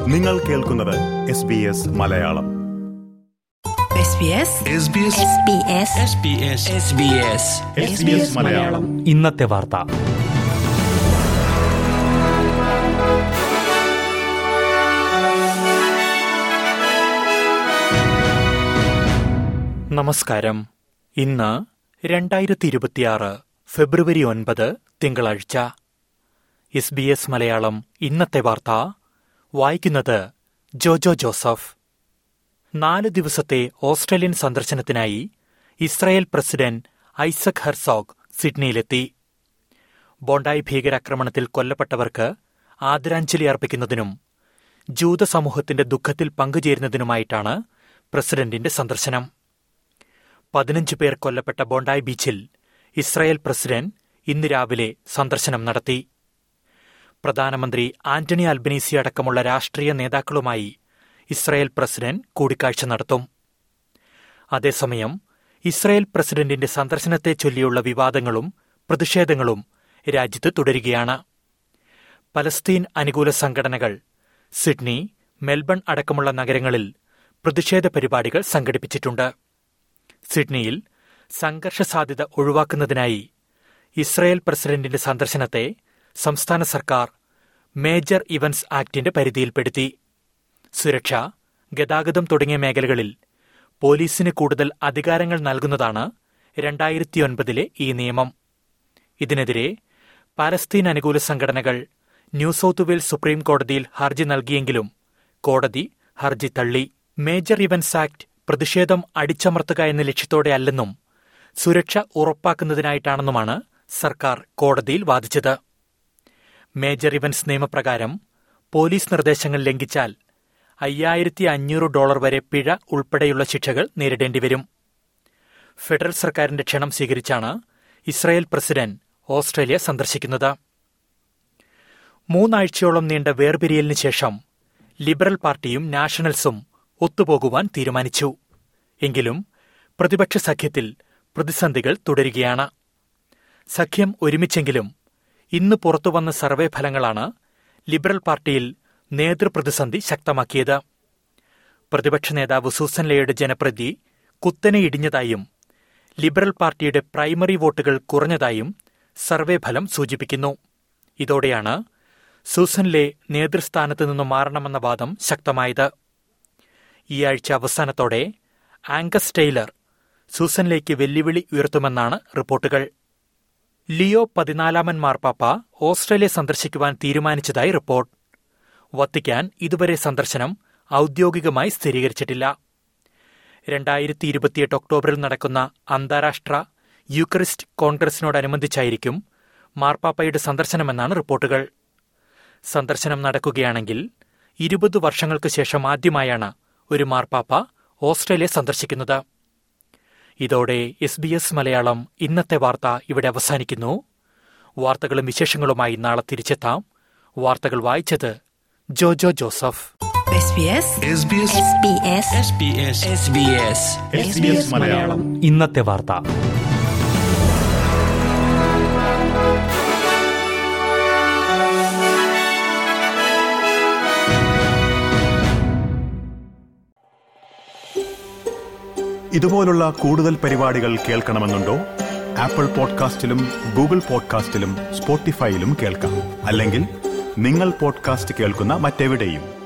നിങ്ങൾ കേൾക്കുന്നത് SBS മലയാളം. ഇന്നത്തെ വാർത്ത. നമസ്കാരം. ഇന്ന് 2026 ഫെബ്രുവരി 9 തിങ്കളാഴ്ച. SBS മലയാളം ഇന്നത്തെ വാർത്ത വായിക്കുന്നത് ജോജോ ജോസഫ്. 4 ദിവസത്തെ ഓസ്ട്രേലിയൻ സന്ദർശനത്തിനായി ഇസ്രായേൽ പ്രസിഡന്റ് ഐസക് ഹെർസോഗ് സിഡ്നിയിലെത്തി. ബോണ്ടായി ഭീകരാക്രമണത്തിൽ കൊല്ലപ്പെട്ടവർക്ക് ആദരാഞ്ജലി അർപ്പിക്കുന്നതിനും ജൂത സമൂഹത്തിന്റെ ദുഃഖത്തിൽ പങ്കുചേരുന്നതിനുമായിട്ടാണ് പ്രസിഡന്റിന്റെ സന്ദർശനം. 15 പേർ കൊല്ലപ്പെട്ട ബോണ്ടായി ബീച്ചിൽ ഇസ്രായേൽ പ്രസിഡന്റ് ഇന്ന് രാവിലെ സന്ദർശനം നടത്തി. പ്രധാനമന്ത്രി ആന്റണി അൽബനീസി അടക്കമുള്ള രാഷ്ട്രീയ നേതാക്കളുമായി ഇസ്രായേൽ പ്രസിഡന്റ് കൂടിക്കാഴ്ച നടത്തും. അതേസമയം ഇസ്രായേൽ പ്രസിഡന്റിന്റെ സന്ദർശനത്തെ ചൊല്ലിയുള്ള വിവാദങ്ങളും പ്രതിഷേധങ്ങളും രാജ്യത്ത് തുടരുകയാണ്. പലസ്തീൻ അനുകൂല സംഘടനകൾ സിഡ്നി, മെൽബൺ അടക്കമുള്ള നഗരങ്ങളിൽ പ്രതിഷേധ പരിപാടികൾ സംഘടിപ്പിച്ചിട്ടുണ്ട്. സിഡ്നിയിൽ സംഘർഷ സാധ്യത ഒഴിവാക്കുന്നതിനായി ഇസ്രായേൽ പ്രസിഡന്റിന്റെ സന്ദർശനത്തെ സംസ്ഥാന സർക്കാർ മേജർ ഇവന്റ്സ് ആക്ടിന്റെ പരിധിയിൽപ്പെടുത്തി. സുരക്ഷ, ഗതാഗതം തുടങ്ങിയ മേഖലകളിൽ പോലീസിന് കൂടുതൽ അധികാരങ്ങൾ നൽകുന്നതാണ് 2009 ഈ നിയമം. ഇതിനെതിരെ പാലസ്തീൻ അനുകൂല സംഘടനകൾ ന്യൂ സൌത്ത് വെയിൽസ് സുപ്രീം കോടതിയിൽ ഹർജി നൽകിയെങ്കിലും കോടതി ഹർജി തള്ളി. മേജർ ഇവന്റ്സ് ആക്ട് പ്രതിഷേധം അടിച്ചമർത്തുക എന്ന ലക്ഷ്യത്തോടെയല്ലെന്നും സുരക്ഷ ഉറപ്പാക്കുന്നതിനായിട്ടാണെന്നുമാണ് സർക്കാർ കോടതിയിൽ വാദിച്ചത്. മേജർ ഇവന്റ്സ് നിയമപ്രകാരം പോലീസ് നിർദ്ദേശങ്ങൾ ലംഘിച്ചാൽ $5,500 വരെ പിഴ ഉൾപ്പെടെയുള്ള ശിക്ഷകൾ നേരിടേണ്ടിവരും. ഫെഡറൽ സർക്കാരിന്റെ ക്ഷണം സ്വീകരിച്ചാണ് ഇസ്രായേൽ പ്രസിഡന്റ് ഓസ്ട്രേലിയ സന്ദർശിക്കുന്നത്. 3 ആഴ്ചയോളം നീണ്ട വേർപിരിയലിന് ശേഷം ലിബറൽ പാർട്ടിയും നാഷണൽസും ഒത്തുപോകുവാൻ തീരുമാനിച്ചു. എങ്കിലും പ്രതിപക്ഷ സഖ്യത്തിൽ പ്രതിസന്ധികൾ തുടരുകയാണ്. സഖ്യം ഒരുമിച്ചെങ്കിലും ഇന്ന് പുറത്തുവന്ന സർവേ ഫലങ്ങളാണ് ലിബറൽ പാർട്ടിയിൽ നേതൃപ്രതിസന്ധി ശക്തമാക്കിയത്. പ്രതിപക്ഷ നേതാവ് സൂസൻ ലേയുടെ ജനപ്രീതി കുത്തനെ ഇടിഞ്ഞതായും ലിബറൽ പാർട്ടിയുടെ പ്രൈമറി വോട്ടുകൾ കുറഞ്ഞതായും സർവേ ഫലം സൂചിപ്പിക്കുന്നു. ഇതോടെയാണ് സൂസൻ ലേ നേതൃസ്ഥാനത്ത് നിന്ന് മാറണമെന്ന വാദം ശക്തമായത്. ഈ ആഴ്ച അവസാനത്തോടെ ആംഗസ് ടെയ്ലർ സൂസൻ ലേക്ക് വെല്ലുവിളി ഉയർത്തുമെന്നാണ് റിപ്പോർട്ടുകൾ. ലിയോ 14 മാർപ്പാപ്പ ഓസ്ട്രേലിയ സന്ദർശിക്കുവാൻ തീരുമാനിച്ചതായി റിപ്പോർട്ട്. വത്തിക്കാൻ ഇതുവരെ സന്ദർശനം ഔദ്യോഗികമായി സ്ഥിരീകരിച്ചിട്ടില്ല. 2028 ഒക്ടോബറിൽ നടക്കുന്ന അന്താരാഷ്ട്ര യൂക്കറിസ്റ്റ് കോൺഗ്രസിനോടനുബന്ധിച്ചായിരിക്കും മാർപ്പാപ്പയുടെ സന്ദർശനമെന്നാണ് റിപ്പോർട്ടുകൾ. സന്ദർശനം നടക്കുകയാണെങ്കിൽ 20 വർഷങ്ങൾക്ക് ശേഷം ആദ്യമായാണ് ഒരു മാർപ്പാപ്പ ഓസ്ട്രേലിയ സന്ദർശിക്കുന്നത്. ഇതോടെ SBS മലയാളം ഇന്നത്തെ വാർത്ത ഇവിടെ അവസാനിക്കുന്നു. വാർത്തകളും വിശേഷങ്ങളുമായി നാളെ തിരിച്ചെത്താം. വാർത്തകൾ വായിച്ചത് ജോജോ ജോസഫ്. ഇന്നത്തെ വാർത്ത. ഇതുപോലുള്ള കൂടുതൽ പരിപാടികൾ കേൾക്കണമെന്നുണ്ടോ? ആപ്പിൾ പോഡ്കാസ്റ്റിലും ഗൂഗിൾ പോഡ്കാസ്റ്റിലും സ്പോട്ടിഫൈയിലും കേൾക്കാം. അല്ലെങ്കിൽ നിങ്ങൾ പോഡ്കാസ്റ്റ് കേൾക്കുന്ന മറ്റെവിടെയും.